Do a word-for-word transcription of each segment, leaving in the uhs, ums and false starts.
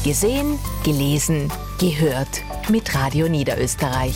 Gesehen, gelesen, gehört mit Radio Niederösterreich.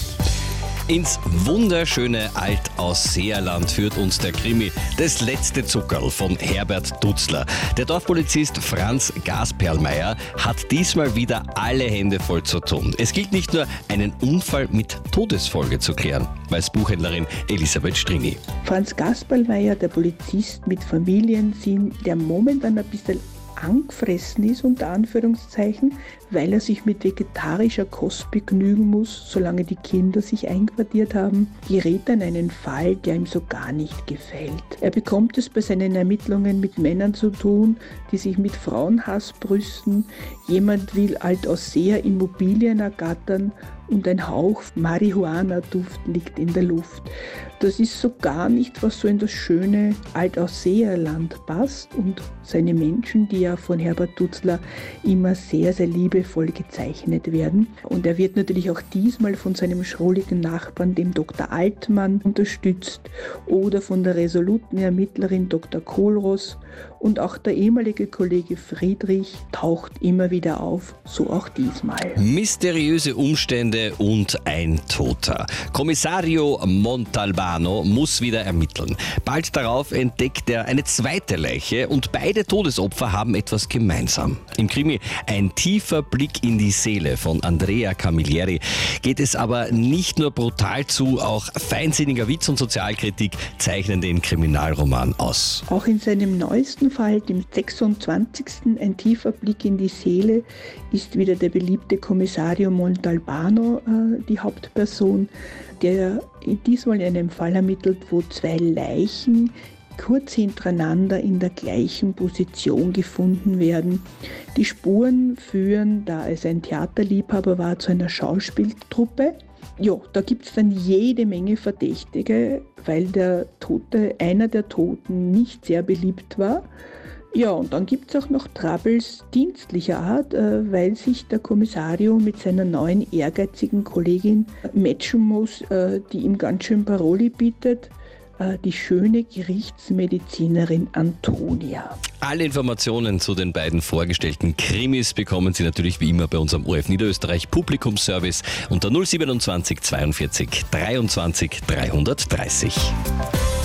Ins wunderschöne Alt-Ausseerland führt uns der Krimi Das letzte Zuckerl von Herbert Dutzler. Der Dorfpolizist Franz Gasperlmeier hat diesmal wieder alle Hände voll zu tun. Es gilt nicht nur, einen Unfall mit Todesfolge zu klären, weiß Buchhändlerin Elisabeth Strini. Franz Gasperlmeier, der Polizist mit Familiensinn, der momentan ein bisschen angefressen ist, unter Anführungszeichen, weil er sich mit vegetarischer Kost begnügen muss, solange die Kinder sich einquartiert haben, gerät an einen Fall, der ihm so gar nicht gefällt. Er bekommt es bei seinen Ermittlungen mit Männern zu tun, die sich mit Frauenhass brüsten. Jemand will Alt-Ausseer Immobilien ergattern und ein Hauch Marihuana-Duft liegt in der Luft. Das ist so gar nicht, was so in das schöne Alt-Ausseerland passt, und seine Menschen, die ja von Herbert Dutzler immer sehr, sehr liebevoll gezeichnet werden. Und er wird natürlich auch diesmal von seinem schrulligen Nachbarn, dem Doktor Altmann, unterstützt oder von der resoluten Ermittlerin Doktor Kohlross, und auch der ehemalige Kollege Friedrich taucht immer wieder auf, so auch diesmal. Mysteriöse Umstände und ein Toter. Kommissario Montalbano muss wieder ermitteln. Bald darauf entdeckt er eine zweite Leiche und beide Todesopfer haben etwas gemeinsam. Im Krimi Ein tiefer Blick in die Seele von Andrea Camilleri geht es aber nicht nur brutal zu, auch feinsinniger Witz und Sozialkritik zeichnen den Kriminalroman aus. Auch in seinem neuesten Fall, dem sechsundzwanzigsten Ein tiefer Blick in die Seele, ist wieder der beliebte Kommissario Montalbano äh, die Hauptperson, der diesmal in einem Fall ermittelt, wo zwei Leichen kurz hintereinander in der gleichen Position gefunden werden. Die Spuren führen, da es ein Theaterliebhaber war, zu einer Schauspieltruppe. Ja, da gibt es dann jede Menge Verdächtige, weil der Tote, einer der Toten, nicht sehr beliebt war. Ja, und dann gibt es auch noch Troubles dienstlicher Art, äh, weil sich der Kommissario mit seiner neuen ehrgeizigen Kollegin matchen muss, äh, die ihm ganz schön Paroli bietet, äh, die schöne Gerichtsmedizinerin Antonia. Alle Informationen zu den beiden vorgestellten Krimis bekommen Sie natürlich wie immer bei unserem O R F Niederösterreich Publikumsservice unter null siebenundzwanzig zweiundvierzig dreiundzwanzig dreihundertdreißig.